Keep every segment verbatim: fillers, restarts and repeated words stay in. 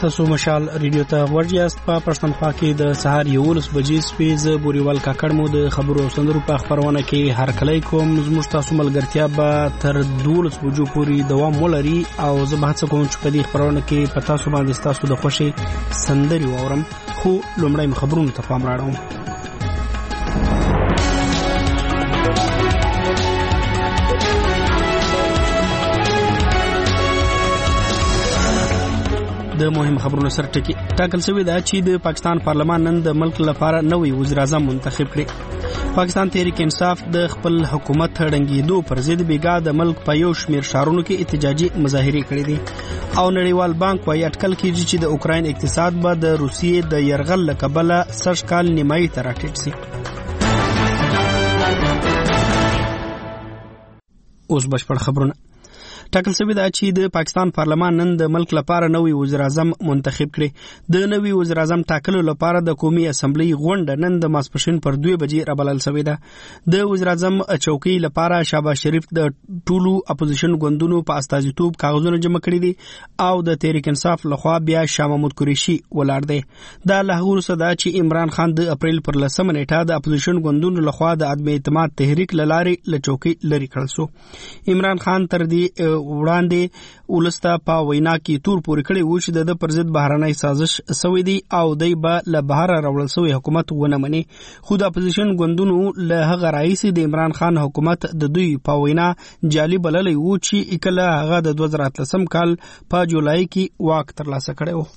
تاسو مشال ریډیو ته ورجاست په پښتونخوا کې د سهار یولس بجې سپیز بوريوال کاکړ مو د خبرو سندرو په خبرونه کې هر کله کوم زموږ تاسو ملګرتیا به تر دولس بجو پورې دوام ولري او زه به هڅه کوم چې په دې خبرونه کې په تاسو باندې تاسو د خوشي سندري واورم خو لومړی خبرونه ته پام راړم. د مهم خبرونو سره ټکی ټاکل شوی دا چې د پاکستان پارلمان نن د ملک لپاره نوې وزیر اعظم منتخب کړي. پاکستان تحریک انصاف د خپل حکومت ړنګېدو پر ضد بیګا د ملک په یو شمیر ښارونو کې احتجاجي مظاهرې کړې دي او نړیوال بانک وايي اټکل کیږي چې د اوکراین اقتصاد به د روسیې د یرغل له کبله سږ کال نیمایي ته راټیټ شي. اوس بشپړ خبرونه. ټاکل شوی دا چې د پاکستان پارلمان نن د ملک لپاره نوې وزیر اعظم منتخب کړي. د نوې وزیر اعظم ټاکلو لپاره د قومي اسمبلی غونډه نن د ماسپښین پر دوه بجې رابلل شوې ده. د وزیر اعظم چوکۍ لپاره شهباز شریف د ټولو اپوزیشن ګوندونو په استازیتوب کاغذونه جمع کړي دي او د تحریک انصاف لخوا بیا شاه محمود قریشي ولاړ دی. دا له هغه وروسته ده چې عمران خان د اپریل پر لسمه نیټه د اپوزیشن ګوندونو لخوا د عدم اعتماد تحریک لارې له چوکۍ لري کړل شو. عمران خان تر دې وړاندې ولسته په وینا کې تور پورې کړی و چې د پر ضد بهرنۍ سازش سوی دی او دای به له بهر راوړل شوی حکومت ونه مني. خو د اپوزیشن ګوندونو له هغه رئیس د عمران خان حکومت د دوی په وینا جعلي بللی و چې کله هغه د دوه زره اتلسم کال په جولای کې واک ترلاسه کړی و.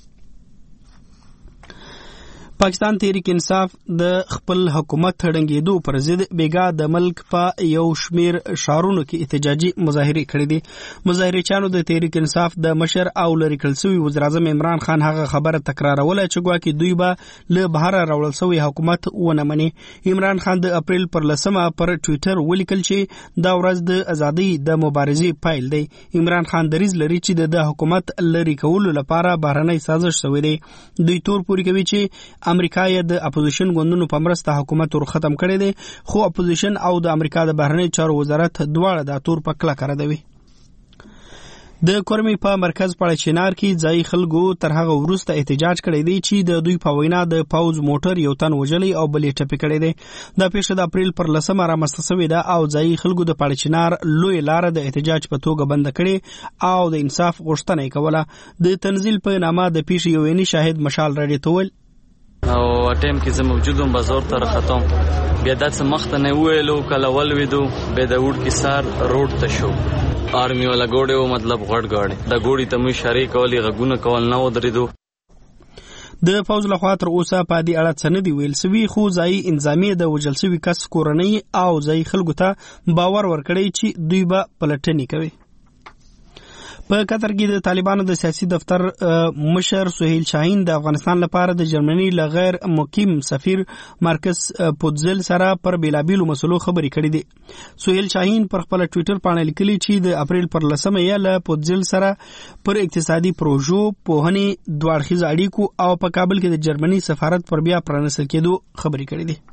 پاکستان تحریک انصاف د خپل حکومت ړنګېدو پر ضد بیګا د ملک په یو شمیر ښارونو کې احتجاجي مظاهرې کړې دي. مظاهرېچانو د تحریک انصاف د مشر او لري کړل شوی وزیر اعظم عمران خان هغه خبره تکراروله چې ګواکې دوی به له بهر راوړل شوی حکومت ونه مني. عمران خان د اپریل پر لسمه پر ټویټر ولیکل چې دا ورځ د ازادۍ د مبارزې پیل دی. عمران خان دریځ لري چې د حکومت لري کولو لپاره بهرنۍ سازش شوی دی. دوی تور پورې کوي چې امریکا یې د اپوزیشن ګوندونو په مرسته حکومت ور ختم کړی دی خو اپوزیشن او د امریکا د بهرنۍ چارو وزارت دواړه د تور په کلکه ردوي. د کورمي په مرکز پړ چنار کې ځای خلکو تر هغه وروسته احتجاج کړی دی چې د دوی په وینا د پاوز موټر یو تن وژلی او بلې ټپي کړی دی. دا پیښه د اپریل پر لسمه رامنځته شوې ده او ځای خلکو د پړ چنار لوی لار د احتجاج په توګه بند کړي او د انصاف غوښتنه یې کوله. د تنزیل په نامه د پیښې یو عیني شاهد مشال راډیو ته ویل او ټیم کې زه موجودم بازار ته راختم بیا داسې مخته نه ویلو کله ولوېدو بیا د وډ کې سار روډ ته شو آرمي والا ګوډې و مطلب غټ ګاډي د ګوډې ته مې اشارې کولې غږونه کول نه ودرېدو. د فوز لخوا تر اوسه په دې اړه څه نه دی ویل سوي خو ځای انظامي د وژل شوي کس کورنۍ او ځای خلکو ته باور ورکړی چې دوی به پلټنې کوي. په قطر کې د طالبانو د سیاسي دفتر مشر سهیل شاهین د افغانستان لپاره د جرمني ل غیر مقیم سفیر مارکس پوتزل سره پر بیلابیلو مسلو خبرې کړې دي. سهیل شاهین پر خپل ټویټر باندې لیکلي چې د اپریل پر لسمه یې له پوتزل سره پر اقتصادي پروژو پوهنې دوه اړخیز اړیکو او په کابل کې د جرمني سفارت پر بیا پرانیستل کېدو خبرې کړې دي.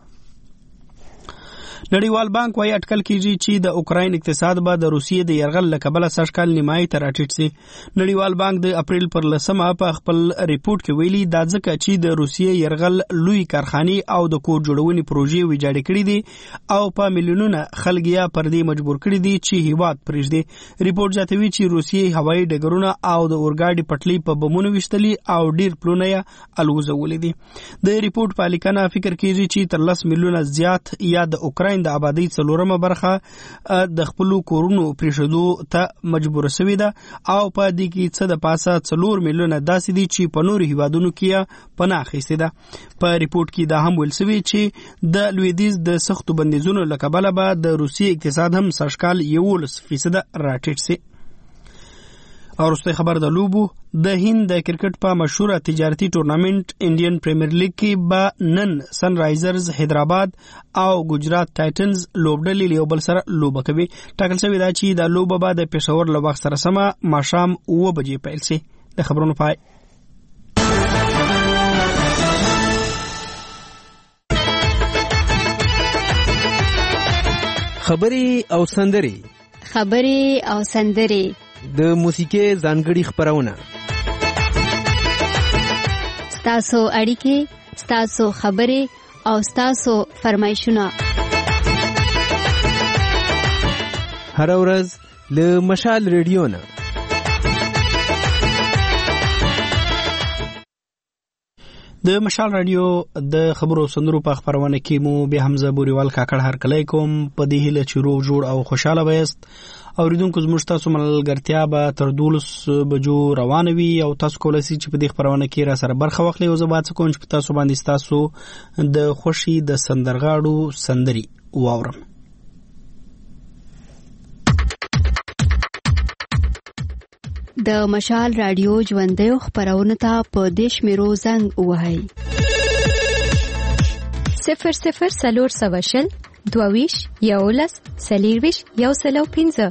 نړیوال بانک وايي اټکل کیږي چې د اوکراین اقتصاد به د روسیې د یرغل له کبله سږ کال نیمایي ته راټیټ شي. نړیوال بانک د اپریل پر لسمه په خپل ریپورت کې ویلي دا ځکه چې د روسیې یرغل لوی کارخانې او د کور جوړونې پروژې ویجاړې کړې دي او په میلیونونه خلک یې پر دې مجبور کړي دي چې هیواد پرېږدي. ریپورت زیاتوي چې روسیې هوایي ډګرونه او د اورګاډي پټلۍ په بمونو ویشتلي او ډیر پلونه یې الوزولي دي. د ریپورت په لیکنه فکر کیږي چې تر لس میلیونه زیات یا د اوکراین د آبادی څلورمه برخه د خپل کورونو پریښودو ته مجبور شوې ده او په دې کې څه د پاسه څلور میلیونه داسې دي چې په نورو هیوادونو کې پناه اخیستې ده. په ریپورت کې دا هم ویل شوی چې د لویدیځ د سختو بندیزونو له کبله به د روسیې اقتصاد هم سږ کال یولس فیصده راټیټ شي. او وروستی خبر د لوبو د هند د کرکټ په مشهوره تجارتي ټورنامنت انډین پریمیر لیګ کې به نن سن رایزرز حیدرآباد او ګجرات ټایټنز لوبډلې یو بل سره لوبه کوي. ټاکل شوی دا چې د لوبه به د پېښور له وخت سره سمه ماښام اوه بجې پیل شي. د خبرونو پای. خبري او سندري خبري او سندري د موسیقي ځانګړي خبرونه ستاسو اړیکې، ستاسو خبرې او ستاسو فرمایشونه هر ورځ له مشال ریډیو نه د مشال رادیو د خبرو سندرو په خبرونه کې مو به حمزه بوريوال کاکړ هر کله کوم په دې هله چیرو جوړ او خوشاله وایست اوریدونکو زموږ تاسو ملګرتیا به تر دولس بجو روانه وي او تاسو کولای شئ چې په دې خبرونه کې را سره برخه واخلئ او زه به څه کوم چې تاسو باندې تاسو د خوشي د سندرغاړو سندري واورم. د مشال رادیو ژوندۍ خبرونه ته په دیش میرو زنګ وهاي صفر صفر سلور سواشل دوویش یولس سلیرویش یو سلو پینزه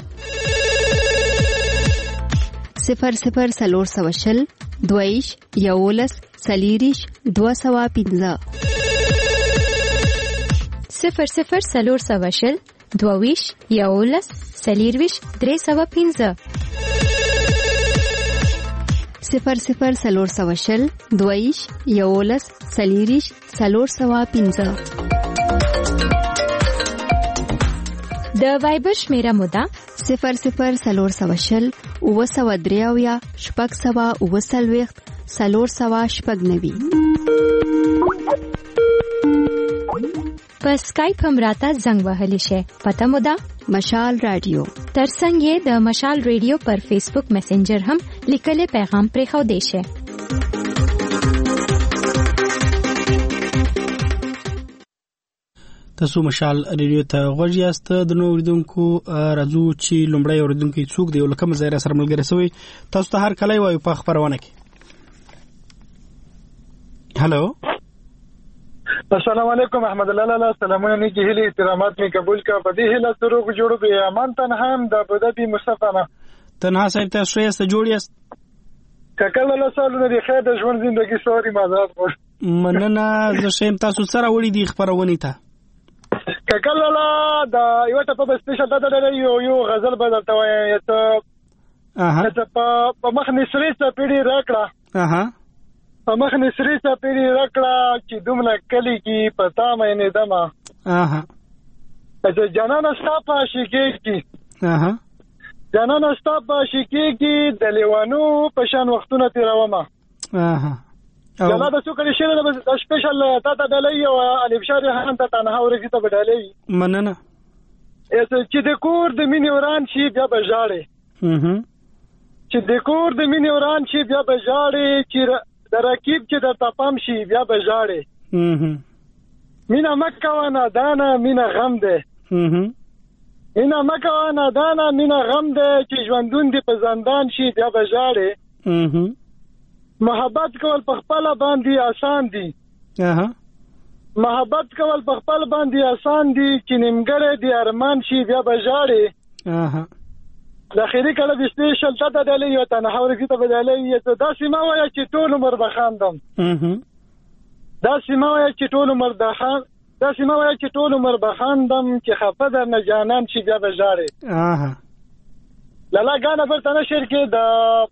صفر صفر سلور سواشل دوویش یولس سلیریش دو سوا پینزه صفر صفر سلور سواشل دوویش یولس سلیرویش درې سوا پینزه صفر صفر سلور سواشل دویش یولس سلیریش سلور سوا پینزه د وایبر شمیره مودا صفر صفر سلور سواشل او سوا دریاویا شپږ سوا او سلويخت سلور سوا شپږ نوي په اسکایپ هم راته زنګ وهلی شي پته مودا مشال رادیو ترڅنګ د مشال رادیو پر فیسبوک میسنجر هم لیکلي پیغام پرې خو دی شي. تاسو مشال رادیو ته غوږ یاست. د نو اوریدونکو راځو چې لومړی اوریدونکو څوک دی ولکه مزایره سره ملګری سوی تاسو ته هر کله وایو په خبرونه کې. هالو السلام علیکم احمد الله لاله سلامونه نیکی هلی احترامات می قبول کا پدې هله سروغ جوړو به امان تنها هم د ابوظبي مصطفی نه تنها صاحب تاسو یې سره جوړ یاست کله له سالونه دی خیر د ژوند ژوندۍ سوري مازاد وو مننه زه شیم تاسو سره وړي دی خبرونه ته کله له د یو ته په سپیشل د یو یو غزل بدل ته وایي ته اها ته په مخ نسری څه پیډي راکړه اها په مخ نسری څه پیډي راکړه چې دومره کلی کې پتا مې نه دما اها چې جنان استاپا شکی کی اها جنان استاپا شکی کی د لیوانو په شان وختونه تیرومه اها جلا د څو کلی شنه د سپیشل تا ته دلې او الف شاری هان ته تنها ورګی ته بدلې مننه چې د کور د مینې وران شي بیا بجاړي اها چې د کور د مینې وران شي بیا بجاړي چې د رکیب چې د تپام شي بیا بجاړي اها مینا مکه وانا دانا مینا غم ده اها مینا مکه وانا دانا مینا غم ده چې ژوندون دی په زندان شي بیا بجاړي اها محبت کول په خپل باندې آسان دي اها محبت کول په خپل باندې آسان دي چې نیمګړی دی ارمان شي بیا بجاړي اها د اخیری کله د سپیشل ته دلې یو تنها ورګی ته بدلې یو دا سیمه وای چې ټول عمر بخاندم اها دا سیمه وای چې ټول عمر بخان دا سیمه وای چې ټول عمر بخاندم چې خفه در نه جانان شي بیا بجاړي اها لالا غانا پر تنه شر کې د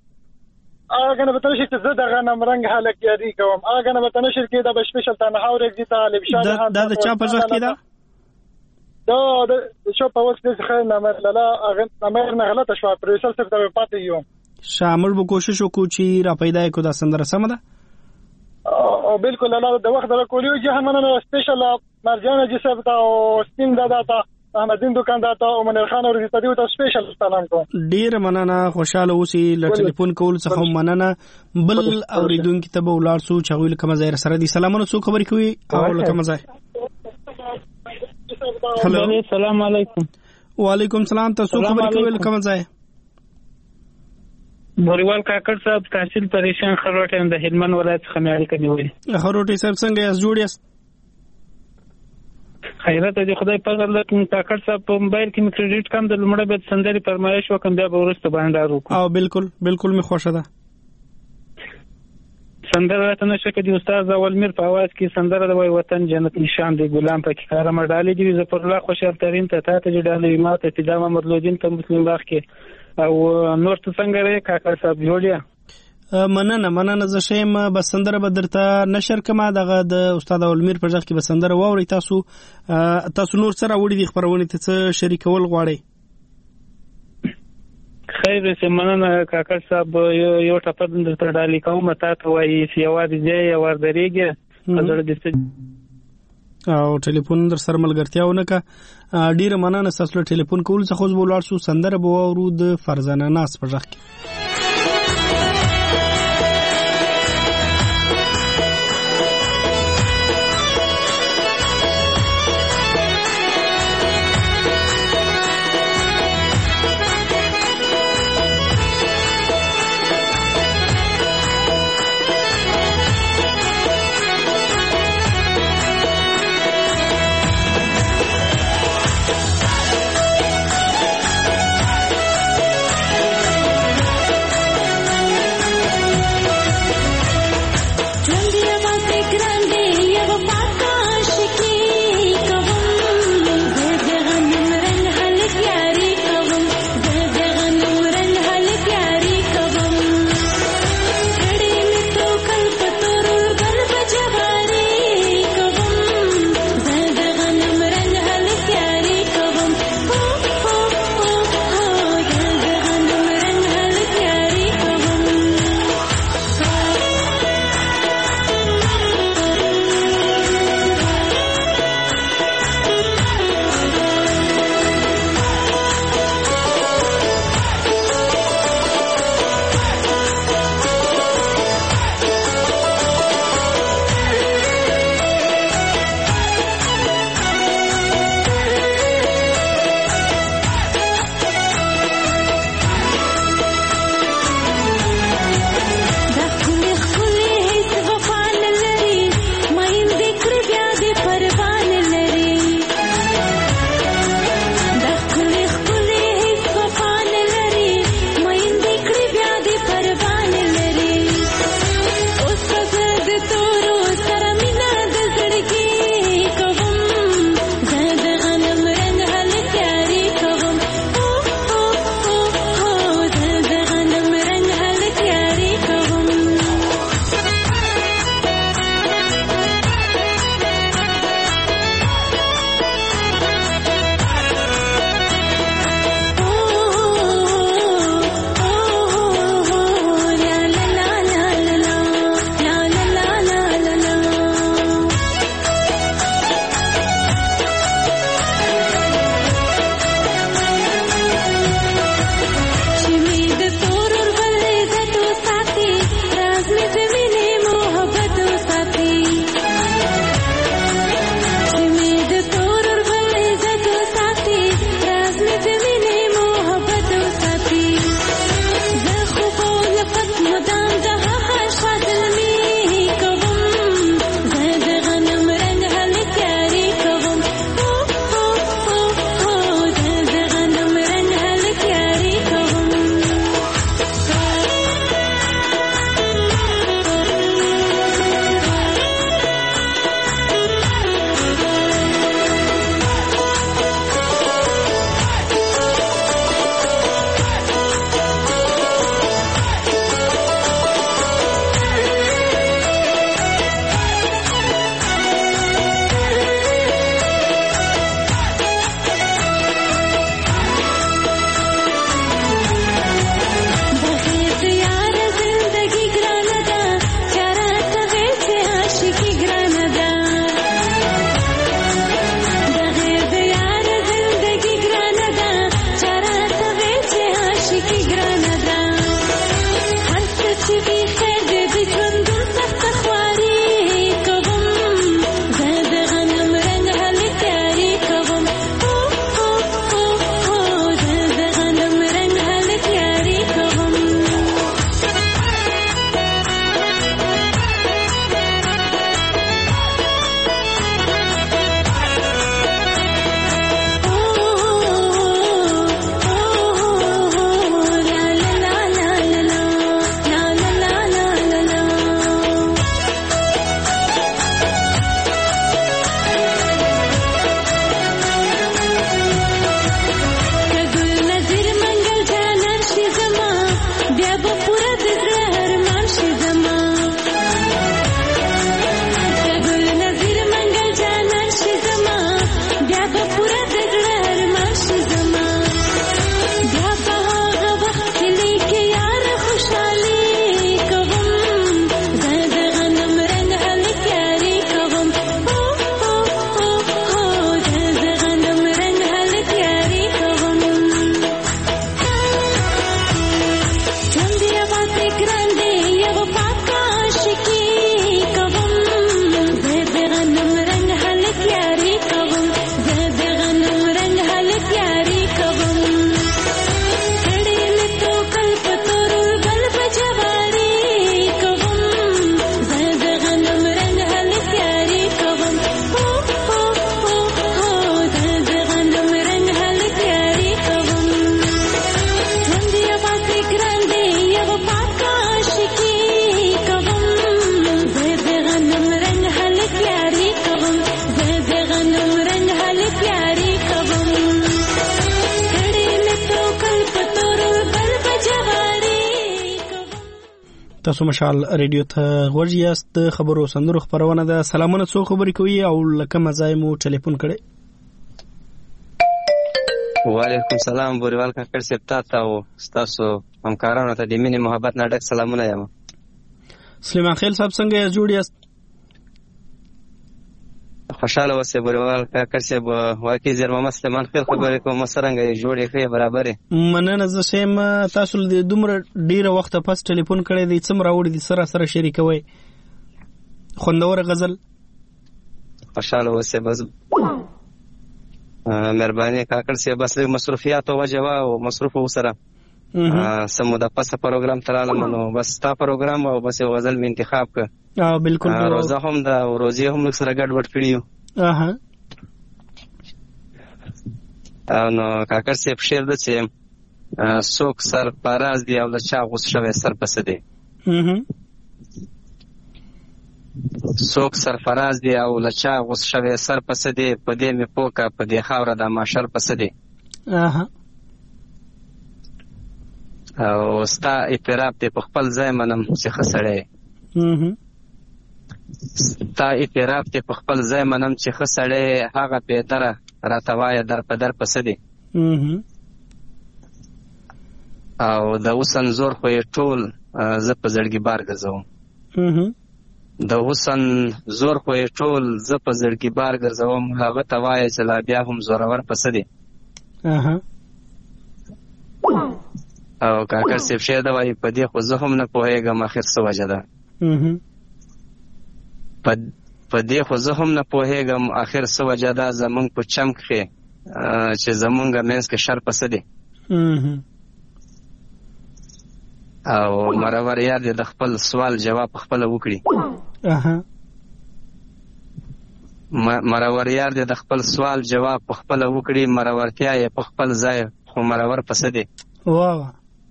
اګه نه بتل شي چې زه دغه نمرنګ حالک یاري کوم اګه نه بتل شي چې د بشپشل تنها ورګی ته الف شاه دا د چا په ځخ کې دا دا د شو په وخت کې خیر نمبر لاله اغه نمبر نه غلطه شو پروفیسور څخه ته پاتې یو شامل به کوشش وکړو چې را پیدا کو دا سندره سم ده او بالکل لاله د وخت در کولیو چې همنه سپیشل مرجانه چې سب تا او سپین دادا تا احمدین دکاندار ته او منیر خان اور دې ته سپیشل سلام کوم ډیر مننه خوشاله اوسې ل ټلیفون کول څخه مننه بل اوریدونکو ته به ولار سو چغویل کوم ځای سره دي سلامونه سو خبرې کوي او لکه مزه هلو السلام علیکم وعلیکم السلام تاسو خبرې کوي کوم ځای بوريوال کاکړ صاحب تحصیل پریشان خروټ هم د هلمند ولایت څخه مې اړیکه نیولې خروټي صاحب څنګه یې جوړ یاست خیرات دې خدای په غل کې کاکړ صاحب په موبایل کې مې کریډټ کم د لمړه به سندري فرمایش وکم بیا به ورسته باندې راوکم او بالکل بالکل می خوښه ده سندره ته نشه کې د استاد اول میر په आवाज کې سندره د وای وطن جنت نشان دی ګلام پکې کارم ډالې دی زفر الله خوشحال ترين ته ته ډالې ماته ابتدا محمد لودین ته مسلم باغ کې او نور څه څنګه رې کاکړ صاحب جوړیا مننه مننه زه شیم بس سندره به درته نشر کما دغه د استاد اولمیر په ځخ کې به سندره واوري تاسو تاسو نور سره وړي دي خبرونه ته څه شریکول غواړي خیر سه مننه کاکړ صاحب یو ټاپه درته ډالې کوم ته ته وایي چې یوازې ځای ور درېږي حضرت دې او ټلیفون در سره ملګرتیا ونکه ډیره مننه تاسو له ټلیفون کول څخه خو بولار شو سندره به واورو د فرزانه ناس په ځخ کې تاسو مشال ریډیو ته غوږ یاست. خبرو سندرو خبرونه ده. سلامونه، څو خبرې کوي او لکه مزای مو ټلیفون کړي. وعلیکم السلام بوریوال کاکړ صاحب، تاسو او تاسو همکارانو ته د مینې محبت نه ډک سلامونه یم. سلیمان خیل صاحب څنګه یې جوړ یاست؟ خوشاله اوسئ بوریوال کاکړ صاحب. واقعي زیرمه سلیمان خیل خبرې کوم، څرنګه یې جوړې ښې برابرې؟ مننه. زه شیم تاسو له دومره ډیره وخت پس ټلیفون کړی دی، څومره راوړي دي سره سره شریکوي خوندور غزل. خوشاله اوسئ. بس مهرباني کاکړ صاحب، بس مصروفیاتو وجه وا او مصروف وسره سمو د پاسه پروګرام ترالم نو بس تا پروګرام او بس غزل می انتخاب ک. اه بالکل. روزه هم د روزي هم سره ګډ وډ کړیو. اها نو کاکړ صاحب شعر د چې څوک سر پاراز دی او د چا غوس شوی سر پس دی. اها څوک سر فراز دی او د چا غوس شوی سر پس دی، په دې می پوکا په دې خاور د ماشر پس دی. اها او ستا اعتراف دی په خپل ځای منم چې خسړې. اها ستا اعتراف دی په خپل ځای منم چې خسړې، هغه پیتره راتوای در په در پس دی. اها او د وسن زور خو ټول ز په زړګي بار ګرځوم. اها د حسن زور خو ټول ز په زړګي بار ګرځوم، هغه توای چې لا بیا هم زورور پس دی. اها او کاکړ صاحب شه دا وایي په دې خو زه هم نه پوهېږم اخر څه وجه ده. په دې خو زه هم نه پوهېږم اخر څه وجه ده، زمونږ په چمک کې چې زمونږ منځ کې شر پس دی. او مرور یار دې د خپل سوال جواب خپل وکړي. مرور یار دې د خپل سوال جواب خپل وکړي، مرورتیا یې په خپل ځای خو مرور پس دی. واه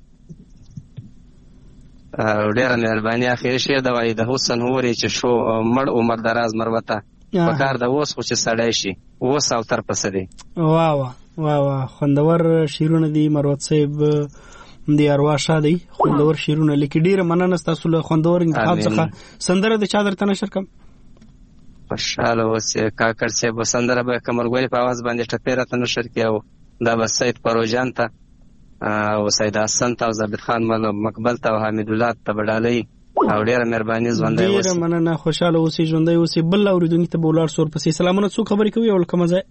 ډیره مهرباني. اخر شعر دا وایي د حسن هورې چې شو مړ عمر دراز مروته، په کار د اوس خو چې سړی شي اوس او تر پس دی. واه واه واه واه خوندور شعرونه دي مروت صاحب، دی اروا شادي خوندور شعرونه لیکي. ډیره مننه تاسو له خوندور انتخاب څخه. سندره د چا درته نشر کم؟ خوشاله اوسئ کاکړ صاحب. سندره به کمرګولي په आवाज باندې ټپیره ته نشر کیو، دا به سید پروجان ته او سید حسن ته او ثابت خان مقبل ته او حمید الله ته بدالي. او ډیره مهرباني ژوندۍ اوسئ. ډیره مننه. خوشاله اوسئ ژوندۍ اوسئ. بل اوریدونکو ته بولار سور پسې سلامونه. څو خبرې کوي او کومه ځای؟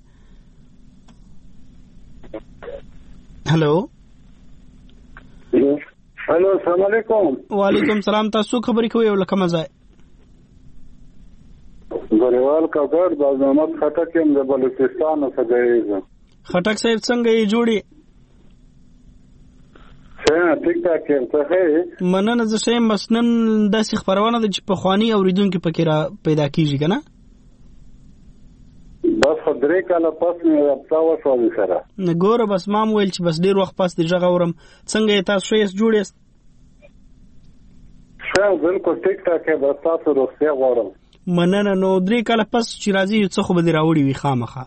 هلو هلو السلام علیکم. وعلیکم السلام. تاسو خبرې کوي او کومه ځای؟ غریوال کاکړ باز محمد خټک یم د بلوچستان څخه. خټک صاحب څنګه یې جوړي؟ ټیک ټاک یم. څه مننه. زه شیم مسنن داسې خبرونه ده چې په خواني اوریدونکو پکې را پیدا کیږي کنه. بس درې کاله پس مې رابطه وشوه سره. نه ګوره بس ما ویل چې بس ډیر وخت پس دې غږ اورم. څنګه تاسو یې جوړ یاست؟ ښه بالکل ټیک ټاک یم. بس تاسو روغتیا غواړم. مننه. نو درې کاله پس چې راځي څه خو به دې راوړي وي خامخا.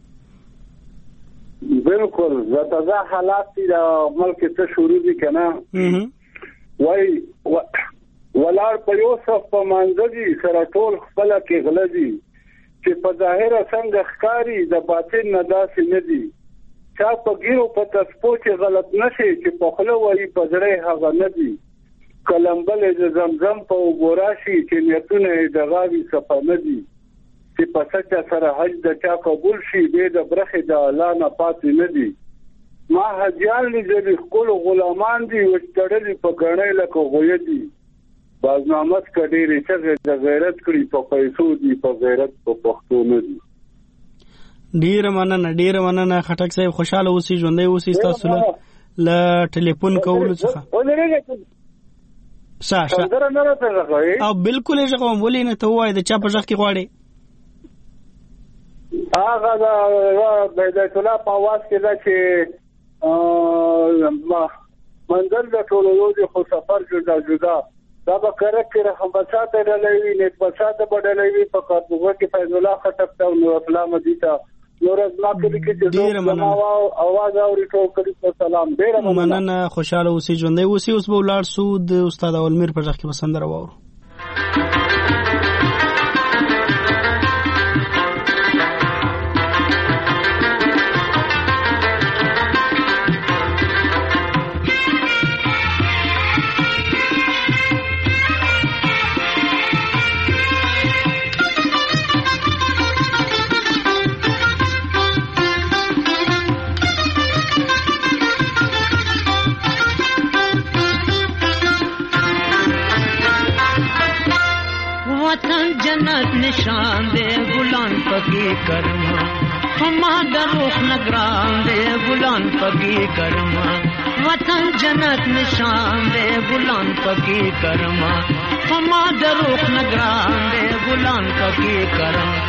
بالکل زه حالات دي د ملک څه شروع دي کنه. وای ولار په یوسف په منځدي سره ټول خپل کې غلدي چې په ظاهر څنګه ښکاری د باطن نه داسې نه دي. چا په ګیرو په تسپو چې غلط نشي چې په خله وایي په زړه هغه نه دي. کلمبل د زمزم په وګوراشي چې نیتونه د غاوي صفه نه دي. چې په سچا سره حج د چا قبول شي به د برخه د الله نه پاتې نه دي. ما حجیان لیدل خپل غلامان دي وشتړلي په ګڼې لکه غوی دي. بازنامت کډېری چې د غیرت کړي په پیسو دي، په غیرت په پښتو نه دي. ډیر مننه. ډیر مننه خټک صاحب. خوشاله اوسئ ژوندۍ اوسئ. تاسو له ټلیفون کولو څخه شا شا او بالکل یې ژغوم. ولې نه ته وایې د چا په ژغ کې غواړې؟ هغه د بیت الله په आवाज کې دا چې منزل د ټولو یو دي خو سفر جدا جدا. دا به کړه چې رحم بچاته ډلوي نیک بچاته بدلوي. په کارتوګه کې فیض الله خټک ته نو اسلام دي ته نورز ما کلی کې چې زما اواز اوري ټول کلی ته سلام. ډیر مننه. خوشاله اوسئ، ژوندۍ اوسئ. اوس به ولاړ سو د استاد اولمیر په ځخ کې وسندره واورو. जन्नत निशान दे गुलान पकी करमा हमा दरुख नगरान दे गुलान पकी करमा वतन जन्नत निशान दे गुलान पकी करमा हमा दरुख नगरान दे गुलान पकी करमा.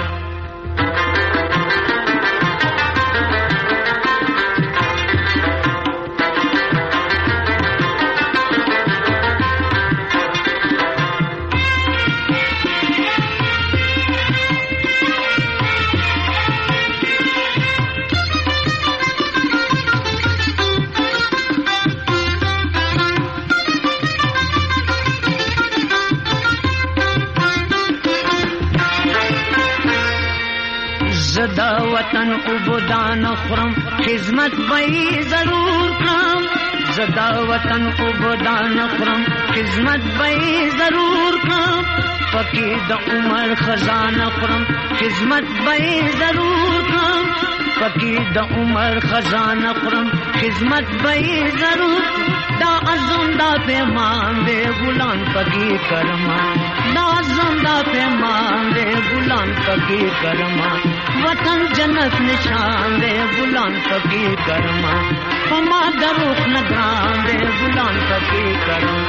زدا وطن عبودان خرم خدمت بئی ضرور کرم. زدا وطن عبودان خرم خدمت بئی ضرور کرم. پکی د عمر خزانه خرم خدمت بئی ضرور کرم. پکی د عمر خزانه خرم خدمت بئی ضرور. دا عزم دا پیمان دے غلام پکی کرما. دا عزم دا پیمان دے غلام پکی کرما. وطن جنت نشان دے غلام پکی کرما. ہما دروخ نگران دے غلام پکی کرما.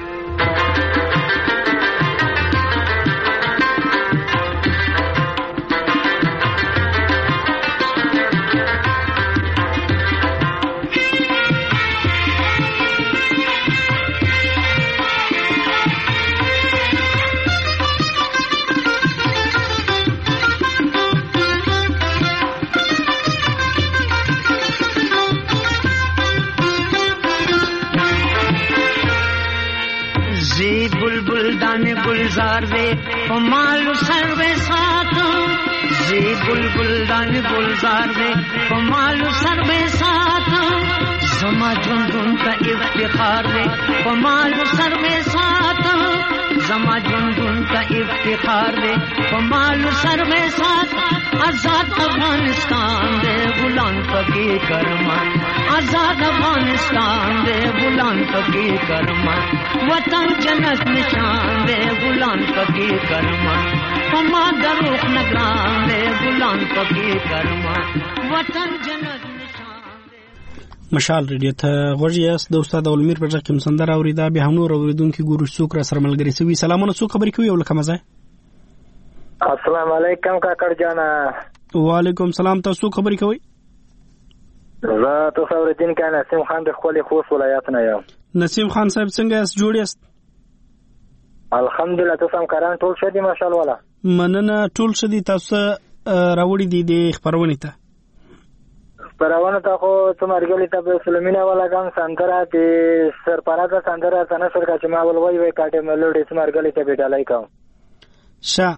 दाने गुलजार दे मालू सर्वे साथ. जी बुलबुल दाने गुलजार दे मालू सर्वे साथ. जमा झुंझुन का इफ्तिखार दे मालू सर्वे साथ. जमा झुंझुन का इफ्तिखार दे मालू सर्वे साथ. आजाद अफगानिस्तान दे गुलाम पकी करमा. आजाद अफगानिस्तान दे गुलाम पकी करमा. वतन जन्नत निशान दे गुलाम पकी करमा. हमा दरुख नगरान दे गुलाम पकी करमा. वतन जन्नत مشال ریډیو ته غوږی یاست. د استاد اولمیر په ځخ کې مسندر اوریدا به هم نور اوریدونکو ګورو څوک را سره ملګری سوي. سلامونه، څوک خبرې کوي او لکه مزه؟ السلام علیکم کاکړ جانا. وعلیکم سلام. تاسو خبرې کوي؟ زه تصور الدین کا نسیم خان د خپل خوست ولایت نه یم. نسیم خان صاحب څنګه یاست؟ جوړ یاست؟ الحمدلله. تاسو هم کاران ټول شدي ماشاءالله. مننه. ټول شدي. تاسو راوړي دي د خبرونه ته پرونه تا خو تمرګلی ته سلمینا والا ګان سندره د سرپرازه سندره څنګه سرګه چې ما ول وای وای کاټه ملوډي تمرګلی ته بیډالای کوم. شا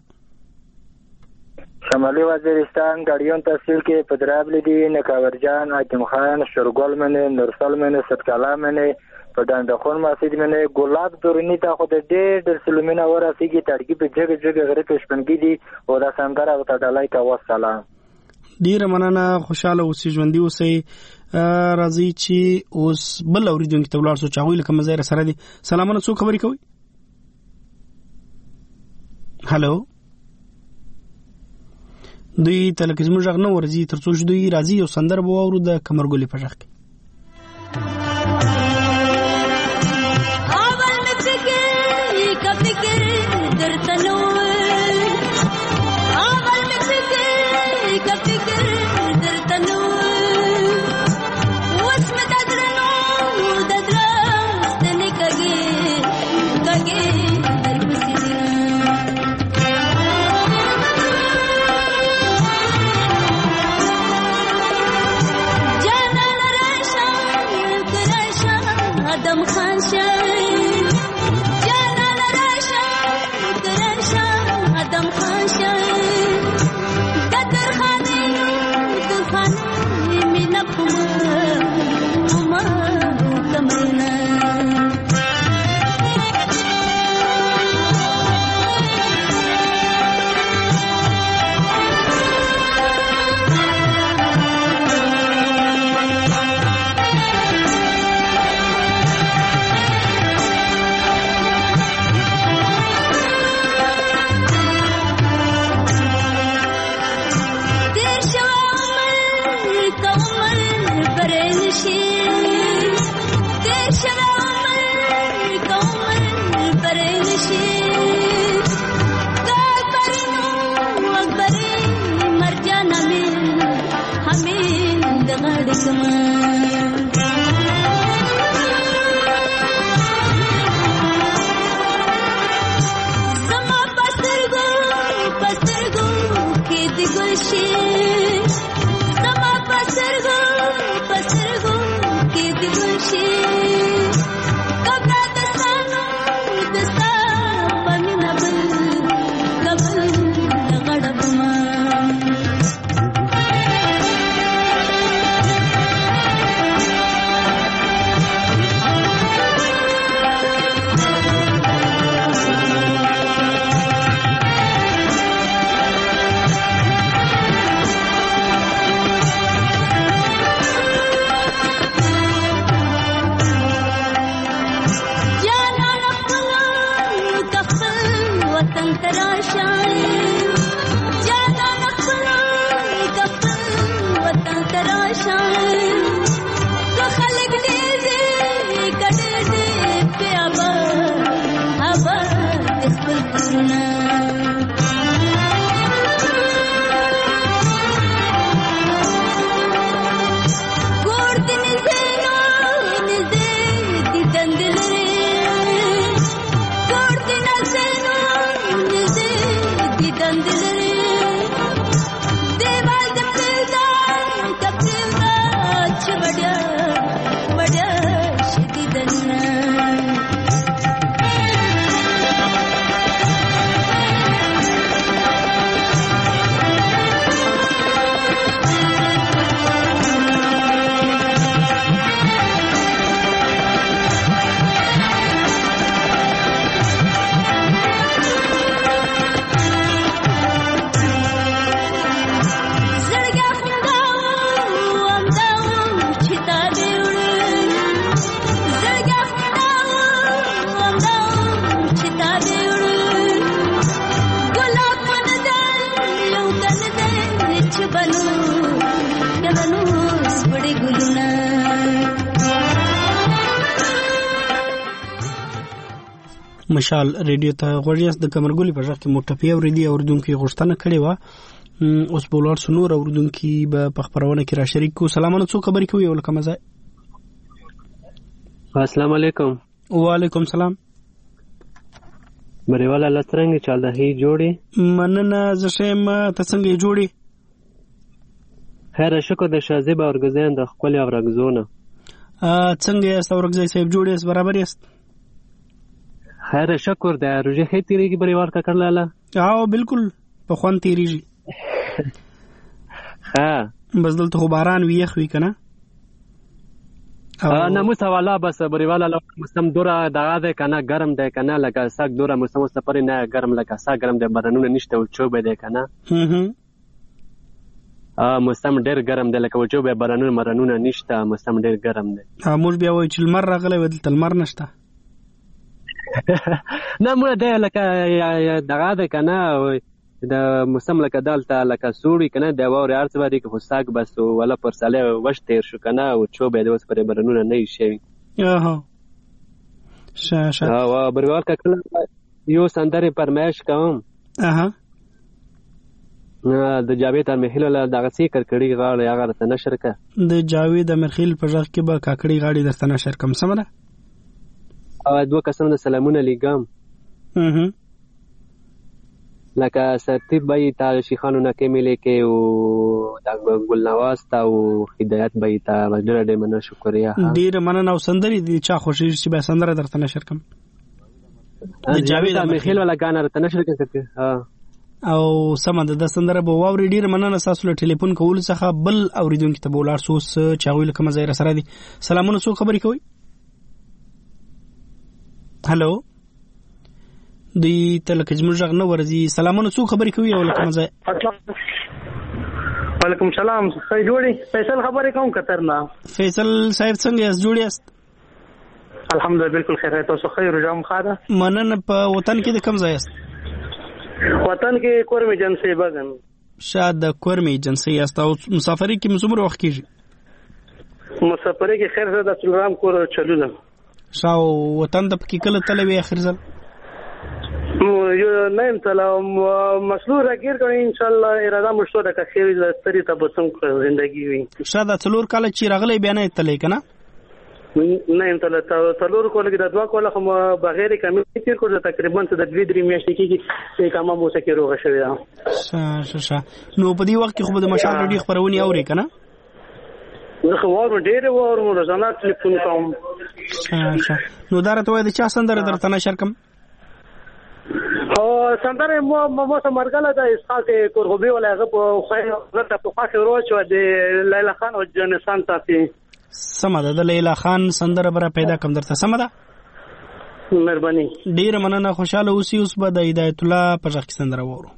شمالي وزیرستان ګاډیون تحصیل کې پدراب لیدي نکاورجان حاتم خان شرګل منه نورسل منه ستکالا منه په دندخون مسجد منه ګلاب دورنی ته خو د ډېر د سلمینا ورسیږي ترګي په جګ جګ غره پښپنګي دي او دا سندره او تډالای کا والسلام. ډیره مننه. خوشاله اوسئ، ژوندۍ اوسئ. راځي چې اوس بل اوریدونکو ته ولاړ شو چې هغوی لکه مزه سره دي. سلامونه، څوک خبرې کوي؟ هلو. دوی ته لکه زموږ غږ نه ورځي تر څو چې دوی راځي یو سندره به واورو د کمرګلې په غږ کې. Thank you. مشال ریډیو ته غوړیاس د کمرګولي په ځخ کې موټپی اوریدي اوردونکو غوښتنه کړې و اوس بولار سنور اوردونکو په خبرونه کې را شریک کو. سلامونه څو خبرې کوي او لکه مزه. السلام علیکم. وعلیکم السلام. بریواله لترنګ چال ده هی جوړي مننه زشم ته څنګه جوړي. خیر شکر د شازیب اورګزین د خپل اورګزونه ا څنګه استورګزای صاحب جوړي اس برابر است. خیر شکر د روزه خې تیریږي بریوار کا کړلاله. او بالکل په خوان تیریږي. ها بس دلته خو باران ویخ وی کنه. ا نه مو سوالا بس بریواله موسم دوره دغه ده کنه ګرم ده کنه لکه ساک دوره موسم سفر نه ګرم لکه ساک ګرم ده برنونه نشته او چوبه ده کنه. هم ا موسم ډیر ګرم ده لکه چوبه برنونه مرنونه نشته موسم ډیر ګرم ده. ا موږ بیا وای چې لمر راغلی ودل تلمر نشته. نه مو ده لکه دغه ده کنه د موسم لکه دالته لکه سوري کنه د واره ارڅ باندې کې فساق بس ولا پر ساله وشت تیر شو کنه او چوبه د اوس پر برنونه نه شي. اها شاشه او بریوال کله یو سندره پرمایش کوم. اها د جاوید امرخیل له دغه سي کړکړی غاړه هغه ته نشر ک د جاوید امرخیل په ځخ کې به کاکړی غاړي درته نشر کوم سمره. او دوه کسانو د سلامونه لیګم. اها لکه ترتیب به تا شیخانو نه کې ملي کې او د ګل نواز تا او هدایت به تا ډېر ډېر مننه شکریا. ډېر مننه او سندري دي چا خوشي چې به سندره درته نشر کوم. د جاوید امرخیل ولا غانا درته نشر کوي. ها او سم د سندره به واوري. ډیر مننه تاسو له ټلیفون کول څخه. بل اوریدونکو ته بولار سوس چاویل کوم ځای سره دي. سلامونه، څو خبرې کوي؟ هالو دی تل کجمو ژغ نه ورزي. سلامونه، څو خبرې کوي او کوم ځای؟ وعلیکم سلام. څنګه جوړی؟ فیصل خبرې کوم قطر نه. فیصل صاحب څنګه یاست؟ جوړ یاست؟ الحمدلله بالکل خیر. تاسو خیر جام خاله؟ مننه. په وطن کې د کوم ځای یاست؟ وطن کې کورمې جنسي بغن. شاید د کورمې جنسي یاست. او مسافرۍ کې څومره وخت کېږي؟ مسافرۍ کې خیر زه د څلورم کور چلو ده. شاو وطن د پکې کله تلوي اخر ځل؟ یو نیم تلا مسلو راګیر کوي ان شاء الله. اراده مشته ده که خیر ستري تبسم زندگی وي. شاید څلور کال چې راغلي بیا نه تلې کنه؟ نیم تلا څلور کال کې د دوا کال خو بغیر کمی تیر کړ. تقریبا د دوه درې میاشتې کې چې کومه موسه کې روغه شوی ده. شه شه نو په دې وخت کې خو د مشال ډېر خبرونه اوري کنه؟ زه خو وارم ډېر وارم روزانه ټلیفون کوم. شه نو درته وای د چا سندره درته نشر کوم؟ او سندره مو مو سمرګله د اسحاق قرغبي ولا غو په خو غته په خاص روچ د لیلا خان او جنسان تاسي سمه ده. لیلا خان سندره برا پیدا کوم درته. سمه ده، مهرباني. ډیر مننه. خوشاله اوسئ. اوس به د هدایت الله په ځخ کې سندره وورو.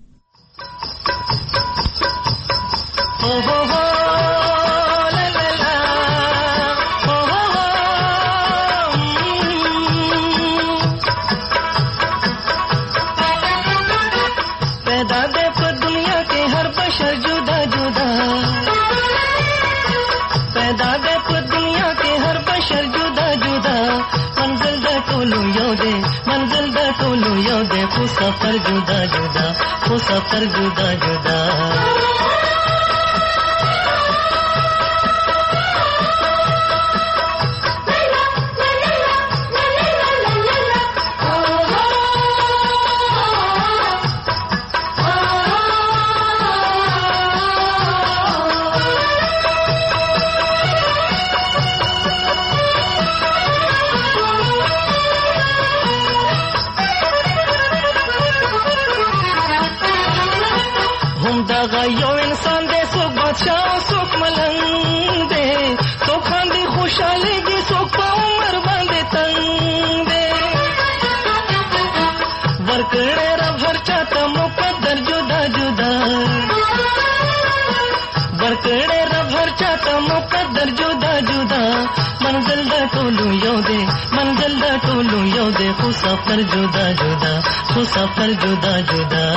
منزل دا ټولو یو دی خو سفر جدا جدا، خو سفر جدا جدا. یو انسان دے سوک بادشاہ سوک ملنگ دے، سوک خاندی خوشحالی دی سوک پا عمر باندے تنگ دے. ورکڑے رب ہر چاہتا مقدر جدا جدا، ورکڑے رب ہر چاہتا مقدر جدا جدا. منزل دا ټولو یو دے، منزل دا ټولو یو دے، خو سفر جدا جدا، خو سفر جدا جدا.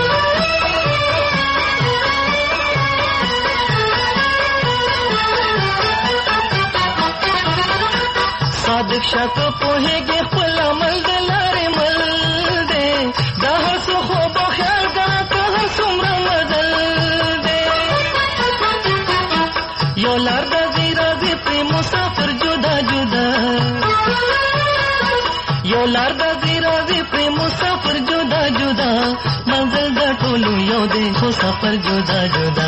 صادق شک پوهیږي خپل عمل د لارې مل دی، دا هر څه خوب او خیال دا که هر څومره مزل دی. یو لار د ځي راځي پرې مسافر جدا جدا، یو لار د ځي راځي پرې مسافر جدا جدا. منزل د ټولو یو دی خو سفر جدا جدا.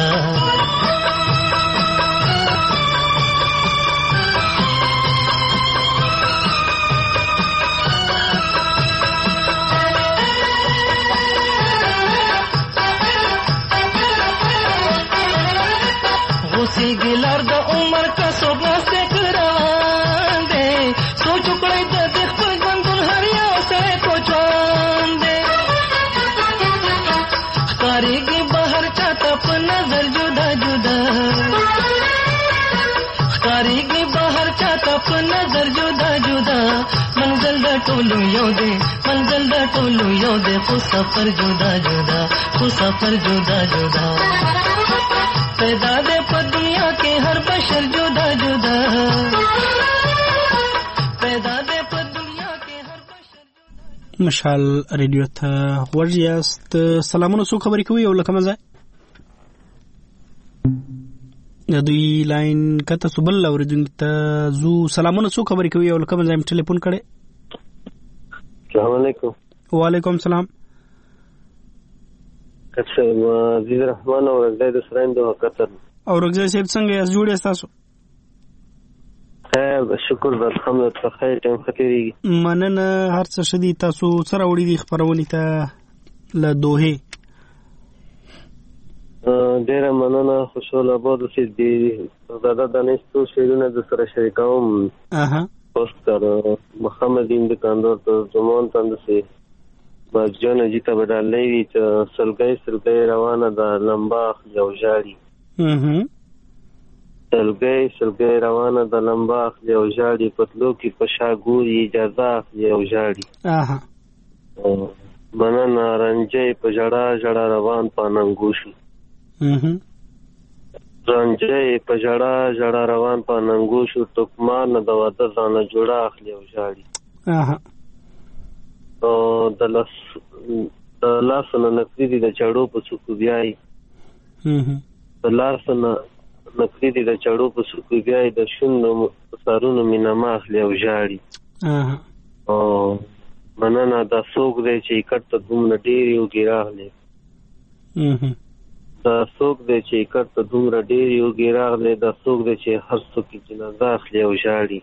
ګلار د عمر کا سوب نسته کړان دے، سوچ کړی د خپل ژوندون هر یو سره کوچان دے. ښکارېږي بهر چاته په نظر جدا جدا، ښکارېږي بهر چاته په نظر جدا جدا. منزل د ټولو یو دی، منزل د ټولو یو دی، خو سفر جدا جدا، خو سفر جدا جدا. پیدا دے پر دنیا کے ہر بشر جدا جدا، پیدا دے پر دنیا کے ہر بشر. مشال ریډیو ته ورجیاست. سلامونه، څو خبرې کوي او لکه مزه د دوی لاین کته سبل اوریدونکو ته زو. سلامونه، څو خبرې کوي او لکه مزه ټلیفون کړي. السلام علیکم. وعلیکم السلام. اچھا عزیز رحمان اور رضای د سرین د قطر. او رضای صاحب څنګه یې جوړې تاسو؟ خیر شکر الحمدلله خیر ټیم خطرېږي. مننه. هر څه شدي. تاسو سره وړي دي خبرونه ته له دوه ډیره مننه خوشحال آباد اوسئ. د دادا دانستو شعرونه د سره شریکوم. پوستر محمد این دکاندار ترجمان تندسي باجان جیتا بدلې وی چې سلګي سلګي روانه ده لمبا یو جاړي. سلګي سلګي روانه ده لمبا یو جاړي پتلو کې پشا ګوري اجازه یو جاړي. مننه رنجې په جړه جړه روان پاننګوشي. رنجې په جړه جړه روان پاننګوشو ټوکمان د واده ځانه جوړه اخلي او جاړي. او د لاس د لاسونه نقدي د چړو په سکو بیاي. د لاسونه نقدي د چړو په سکو بیاي د شونو سارونو مینما اخلي او جاړي. او مننه دا څوک دی چې کټ دومره ډېر یو ګیراغلی. دا څوک دی چې کټ ته دومره ډېر یو ګیراغلی. دا څوک دی چې هر څوک جنازه اخلي او ژاړي.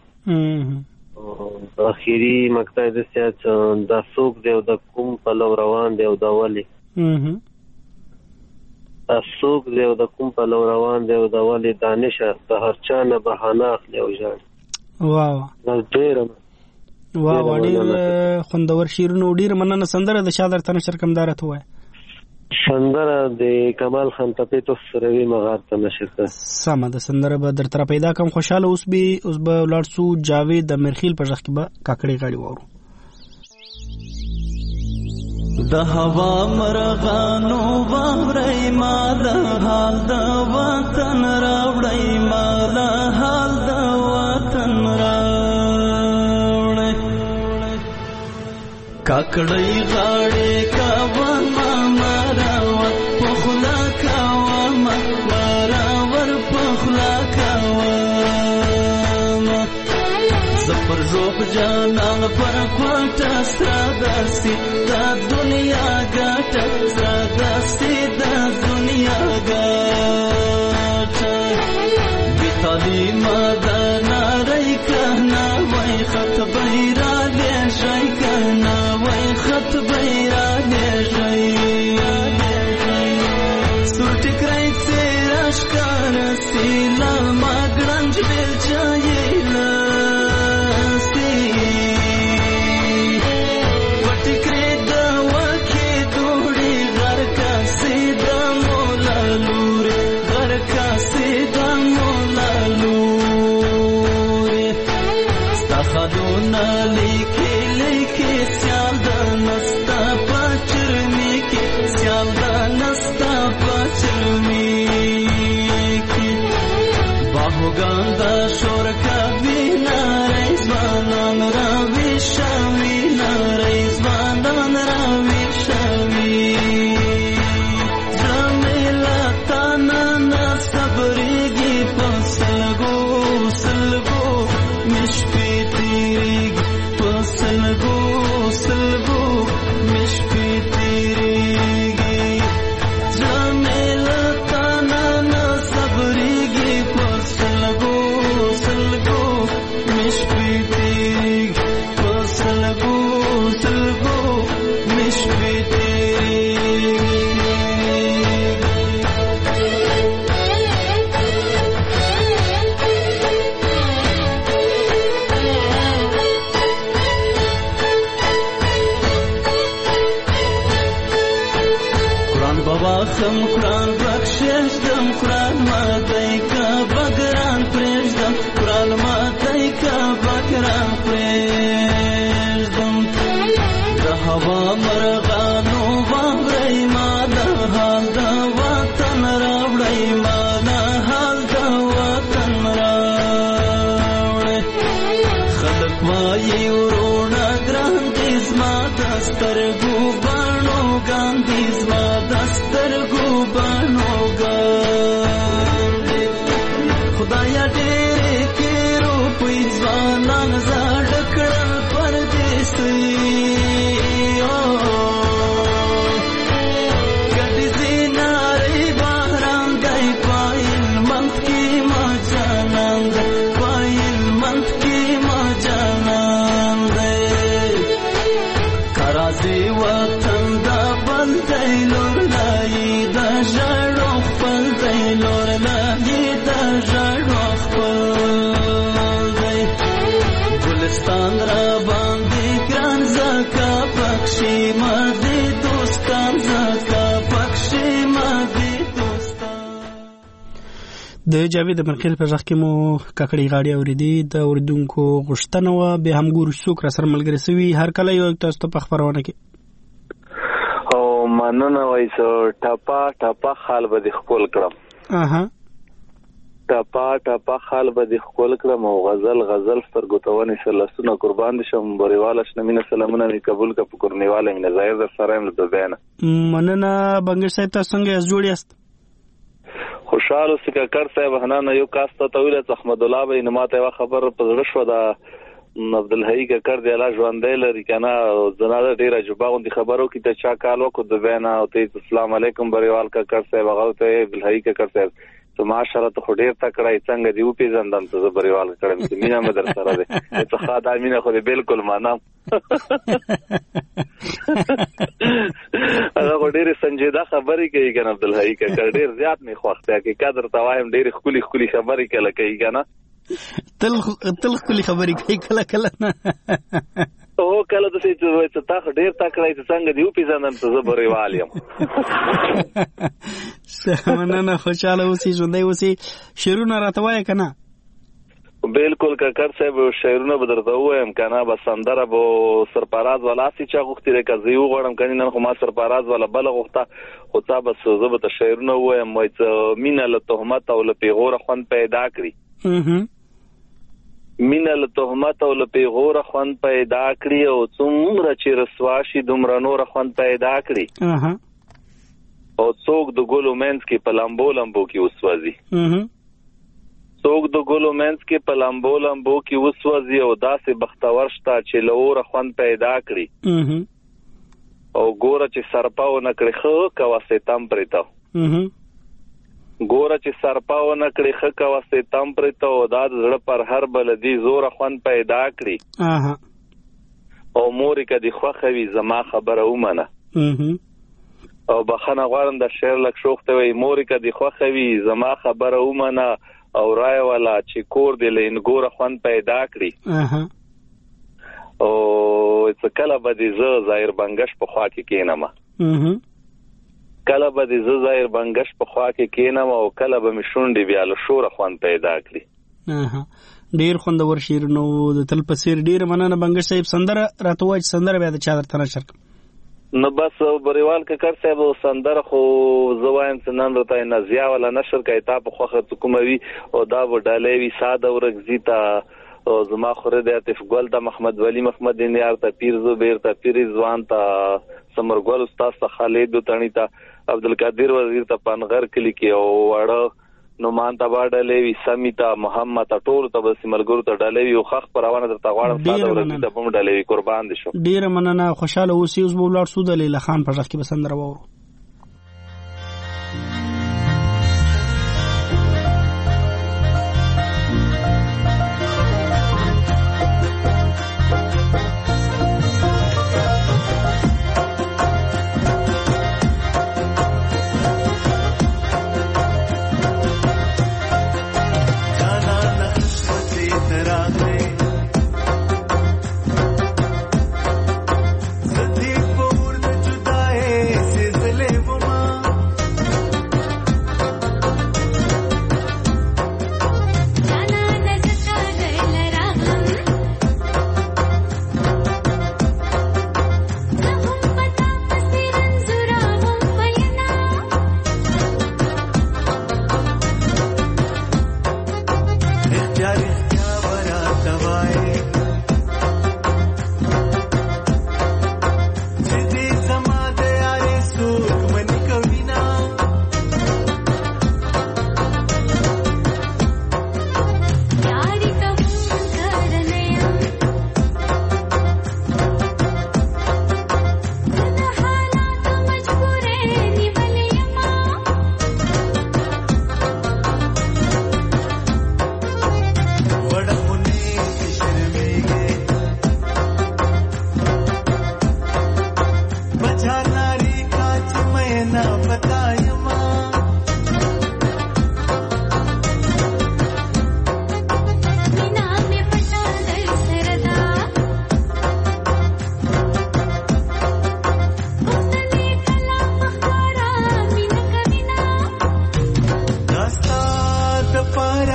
اخري مقطع د سیاست دا څوک دی او د کوم پلو روان دی او دا ولې. دا څوک دی او د کوم پلو روان دی او دا ولې. دانش د هر چا نه بهانه اخلي او ژاړي. واو ډېر واو ډېر خوندور شعرونه. ډېر مننه. سندره د چا درته نشر کمداره ته وایي؟ سندره د کمال خان تپیتو سروي مغار ته نشر کړه. سمه ده. سندره به درته پیدا کوم. خوشاله اوس به اوس به ولاړ سو جاوید د مرخیل په ځخ کې به کاکړي غاړي وورو. د هوا مرغانو باورې مال حال د وطن راوړې مال حال د وطن راوړې کاکړي غاړي کاوه ماراور پخلا کاوه ماراور پخلا کاوه زپر روح جانان پر کوټه ساداسي دا دنیا ګټه ساداسي دا دنیا ګټه بیتالي مدنا رای کنا وای خط بیرا دې شای کنا وای خط بیرا دې شای سوټ کرای تیرا شکار سیلا ماګرنج بل چایلا وطن دا بل دی لور لای دا جړو ماجی دا ژړو خپل دی ګلستان را باندې ګران زکا پکشي ماده دوستان زکا پکشي ماده د جاوید منقل په ځخ کې مو ککړی غاړي اوریدي د اوریدونکو غشتنه و به هم ګور څوک را سره ملګری سوي هر کله یو تاسو ته خبرونه کې او مننه وایسو ټاپا ټاپا خال به خپل کړم اها ټاپا ټاپا خال به خپل کړم او غزل غزل سترګوتونه سلسونه قربان شم بریواله شنمینه سلامونه می قبول ک پکورنیواله می نظر در سره م له بیان مننه بنګ صاحب تاسو څنګه جوړ یاست خوشاله سکه کړ صاحب حنان یو کاسته طویله احمد الله به نماته خبر پزړه شو دا عبد الحی کا کړ دی الله ژوندې لري کنه زناده ډیره جوابوندي خبرو کی ته چا کال وکړو د بیان او ته السلام علیکم بریوال کا کړ صاحب هغه ته عبد الحی کا کړ صاحب ته ماشاءالله ته خډیر تکړه څنګه دی او پیژندم ته بریوال کړم چې مینا مدر سره ده ته خاطر مینا خو بالکل مانم هغه ډیر سنجیده خبرې کوي کنه عبد الحی کا کړ ډیر زیات می خوښته کې قدر توایم ډیر خولي خولي خبرې کله کوي کنه تل تل خولي خبرې کوي کله کله او کله د څه چې تا ډیر تکړه چې څنګه دی او پیژندم ته بریوال یم مننه خوشاله اوسې ژوندۍ اوسې شعرونه راته وایې کنه بالکل ککر صاحب شعرونه به درته وایم کنه به سندره به سرپراز والا سي چا غوښتي لکه زه یو غواړم کنه نن خو ما سرپراز والا بل غوښته خو تا به زه به شعرونه وایم وای څه مینه له تهمت او له پیغوره خوند پیدا کړي مینه له تهمت او له پیغوره خوند پیدا کړي او څومره چې رسوا شي دومره نور خوند پیدا کړي او څوک د ګلو منځ کې په لامبو لامبو کې وسوځي څوک د ګلو منځ کې په لامبو لامبو کې وسوځي او داسې بختور شته چې لوره خوند پیدا کړي او ګوره چې سرپاو نه کړي خو کوا ستم پرېتا ګوره چې سرپاو نه کړي خو کوا ستم پرېتا او دا زړه پر هر بلدي زوره خوند پیدا کړي او مورې کدي خوخوي زما خبره ومنه او بخنه غواړم د شعر لک شوخته وي مورې کدي خوخوي زما خبره ومنه او رای والا چې کور دی لین ګوره خوند پیدا کړي او څه کله به دې زه ظاهر بنګش په خوا کې کېنم کله به دې زه ظاهر بنګش په خوا کې کېنم او کله به مې شونډې بیا له شوره خوند پیدا کړي ډیر خوندور شعرونه د تل په څیر ډیر مننه بنګش صاحب سندره راته وایي سندره بیا د چا درته نشر نو بس بریوال ککر صاحب سندره خو زوایم سنن رته نزیا ولا نشر کای تا په خوخه کوموي او دا و ډالې وی ساده ورغزی تا او زما خوره د عاطف ګل د محمد ولی محمد نیار ته پیر زبیر ته پیر ځوان ته سمر ګل استاد ته خالد تڼی ته عبدالقادر وزیر ته پنغر کلی کې او وړه نو مان ته باډلې وی سمیتا محمد ټول ته بس ملګرو ته ډالې وی خخ پروانه درته غواړم ساده ورته ته بم ډالې وی قربان دي شو ډیر مننه خوشاله اوسې اوس بولار سود لیلا خان په ځخ کې بسندر وورو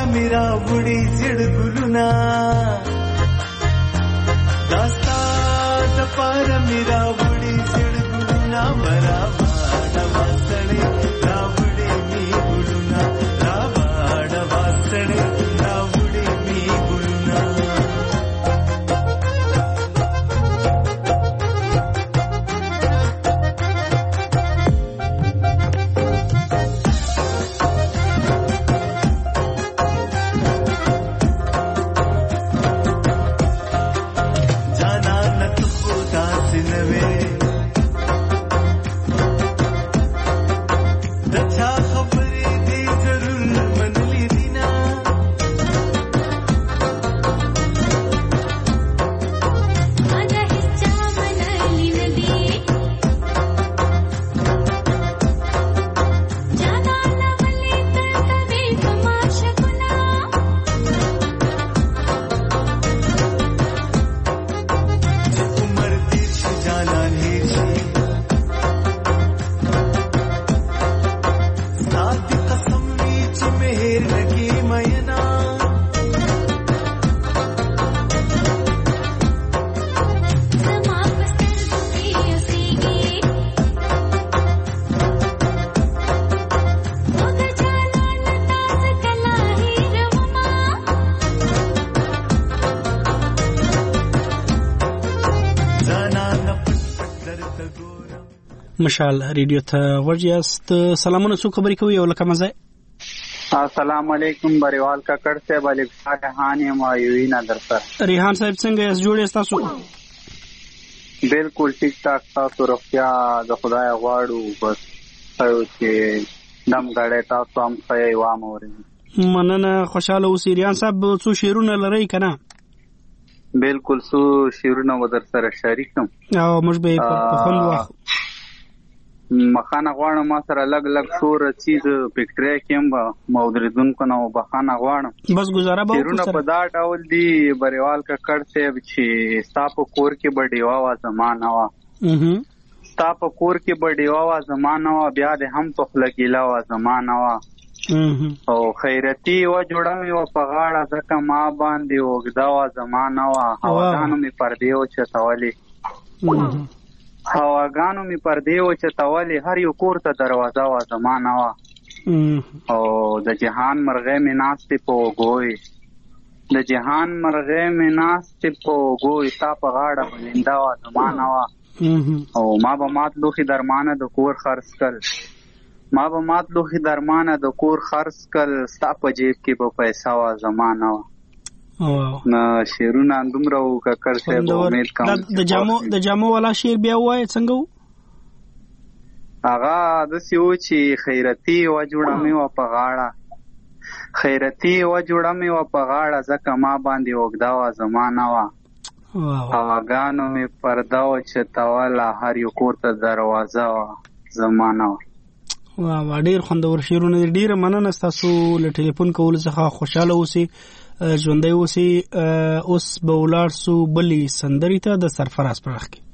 میرا وړي زړ ګلونه داستا د پار میرا وړي زړ ګلونه مرا واډ واسړې را وړي می ګلونه را واډ واسړې را وړي می ګلونه مشال ریډیو ته ورجاست. سلامونه، څو خبرې کوي او لکه مزه. السلام علیکم بریوال ککړ صاحب، علي ریحان یم ایوینا درته. ریحان صاحب څنګه یاست؟ جوړ یاست تاسو؟ بالکل ټیک ټاک. تاسو روغتیا د خدای غواړو، بس چې دم غړې تاسو هم ښه وام اورئ. مننه، خوشاله اوسئ. ریحان صاحب څو شعرونه لرئ کنه؟ بالکل څو شعرونه و در سره شریکم او موږ به په خوند واخلو. مخانه غواړم ما سره لګ لګ شور چیز پکټری کېم مودریدونکو نو بخانه غواړم بس گزاره به شیرونه په دا ډول دی بریوال ککړ صاحب چې ستاسو کور کې بډیوا وا زمانہ وا ستاسو کور کې بډیوا وا زمانہ وا بیا د هم په خلګیلا وا زمانہ وا او خیرتی و جوړمې و په غاړه ځکه ما باندې وګدا وا زمانہ وا هواګانو می پردې و چتولې هواګانو می پردې و چتولې هر یو کور ته دروازه وا زمانہ وا او د جهان مرغې می ناستې په وګوي د جهان مرغې می ناستې په وګوي تا په غاړه بلندا وا زمانہ وا او ما به مات لوخي درمانه د کور خرڅ کړ ما به مات لوخي درمانه د کور خرڅ کړ ستا په جیب کې به پیسې وا زمانہ وا نه شیرونه دومره وکړ څه به امید کوم د جامو د جامو والا شیر بیا وای څنګه هغه د سیو چې خیرتی و جوړه مې و په غاړه خیرتی و جوړه مې و په غاړه ځکه ما باندې وګدا وا زمانہ وا هواګانو مې پردا و چتاوله هر یو کور ته دروازه وا زمانہ وا وا ډیر خوندور شیرونه ډیر مننه تاسو له ټلیفون کول څخه خوشاله اوسئ ژوندۍ اوسئ. اوس به ولاړ سو بلې سندرې ته د سرفراز په وخت کې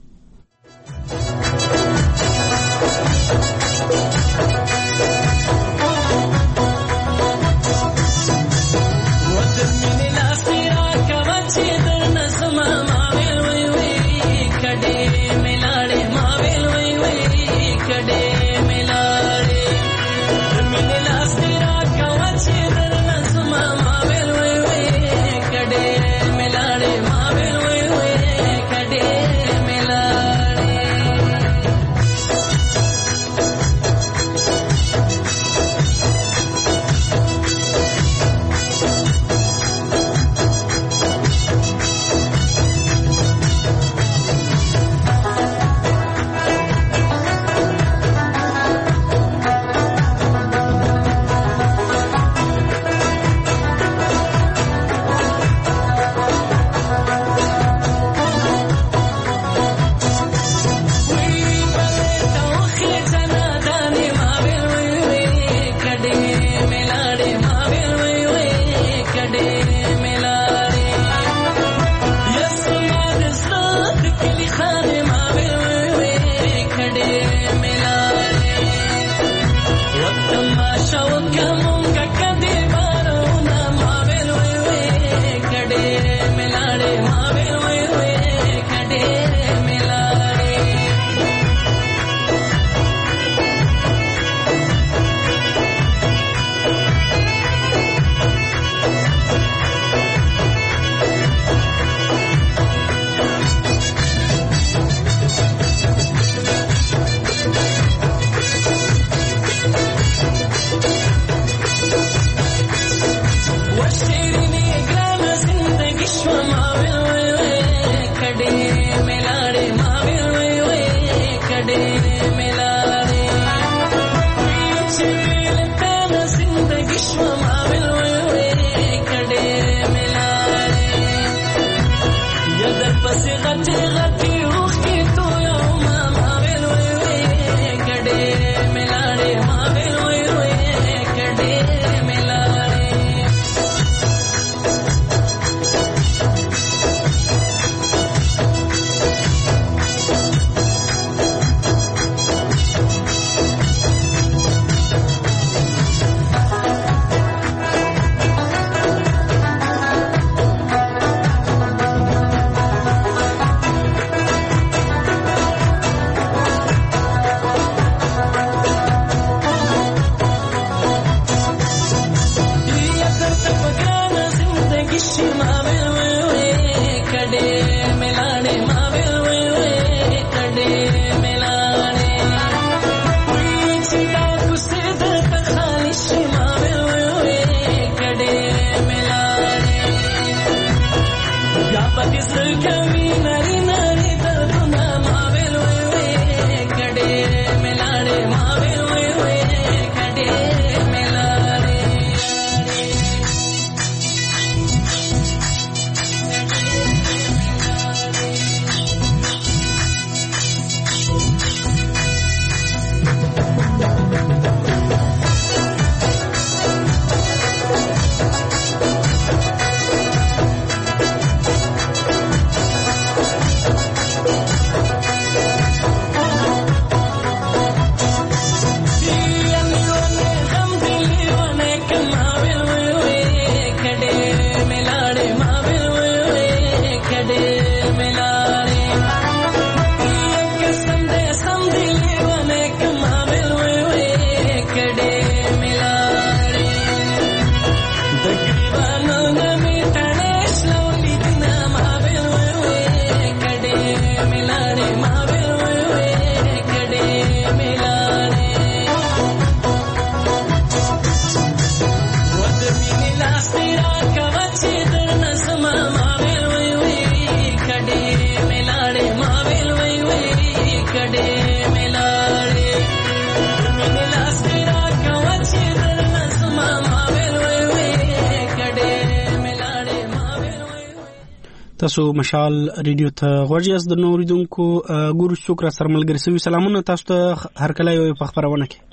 تاسو مشال ریډیو ته غوږ یاست د نورو دونکو ګورو څوک را سره ملګری سوي. سلامونه تاسو ته هر کله یو په خبرونه کې.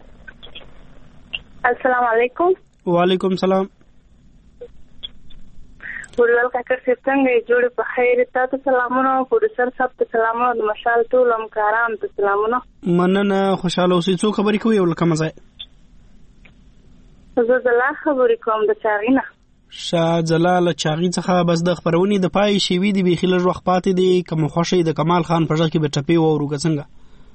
السلام علیکم. وعلیکم السلام. ورول کاکر څنګه جوړ په خیر تاسو سلامونه پروفیسور صاحب ته سلامونه د مشال ټول همکاران ته سلامونه. مننه خوشاله اوسئ. څو خبرې کوي ولکه مزه زه د لا خبرې کوم د چاغینه شاه جلال چاغي څخه بس د خبرونې د پای شیوی دی به خلل وخت پاتې دی کوم خوشي د کمال خان په ځکه به ټپی و ورګه څنګه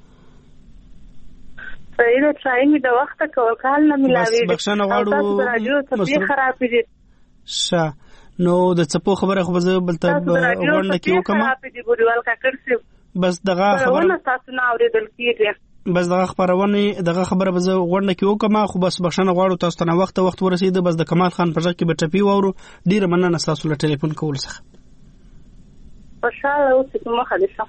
صحیح ده ټرایم د وخت کول کال نه ملاوي بس بخښنه غواړو مصرف خراب دي شاه نو د څپو خبره خو به بل ته ورنه کیو کوم بس دغه خبره تاسو نه اوریدل کیږي بس دغه خبرونه دغه خبره به غوړنه کیو کما خو بس بخښنه غواړو تاسو ته وخت وخت ورسید بس د کمال خان په ځکه کې به ټپی وورو ډیر مننه تاسو له ټلیفون کول څخه خوشاله اوسئ کومه حدیثه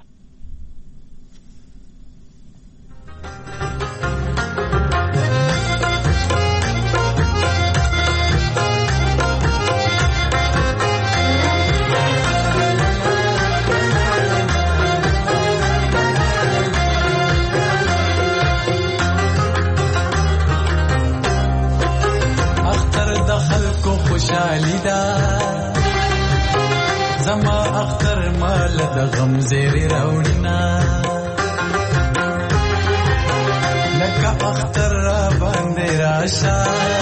خوشحالی دا زما اختر مال د غم زیری راوړینا لکه اختر را باندې راشه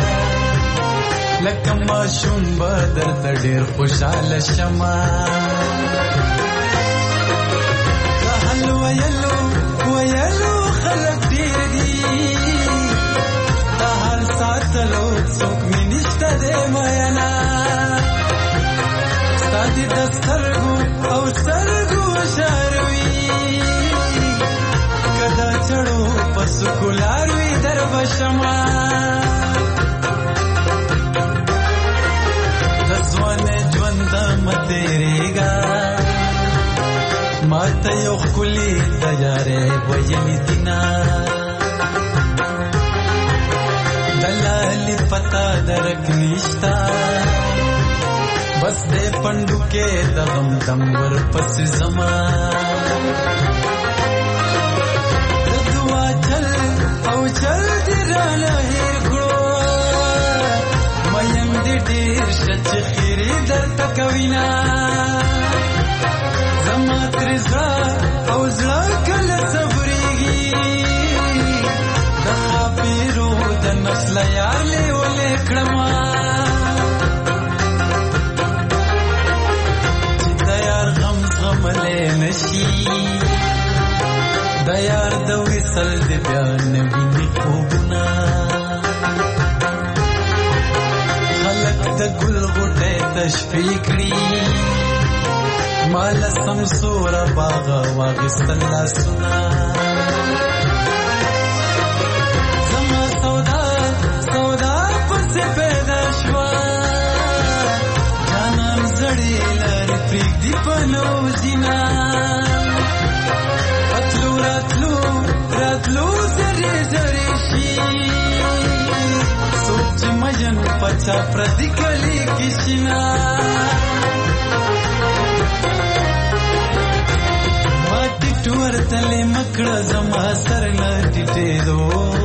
لکه ماشوم بدر ته ډیر خوشاله شمه هل ویلو ویلو خلک ډیر دي دا هر ساتلو څوک مې نشته دی مینا ستا دې د سترګو او سترګو شاروي که دا چړو په سکولار وي در به شمه د ځوانۍ ژوند مه تېرېږه ما ته یو ښکلي تیارې ویلې دینه دلالی پتا درک نشتا بس دے پندو کے دغم دم ور پس زمان دعا چل او چل دی رانا ہیر گڑو میم دی دیر شچ خیری در تکوینا زما ترزا او زلا کل صبریگی دخا پیرو نسل یار لی ولی کڑما چی دا یار غم غم لی نشی دا یار دا وصل دی بیان وینی خوبنا خلق دا گل غوٹے تشفی کری مال سمسور باغ واغستل لاسونه زما سودا سودا پس پیدا شوا جانم زړی لار پریک دی پنو زینا راتلو راتلو راتلو زری زری شي سوچ مجن پچا پردی کلی کشنا ماټی ټور تلې مکړه زما سر نه ټټې دو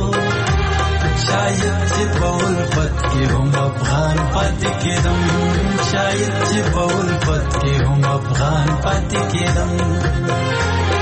شاید چې بول پت کې هم افغان پاتې کېدم شاید چې بول پت کې هم افغان پاتې کېدم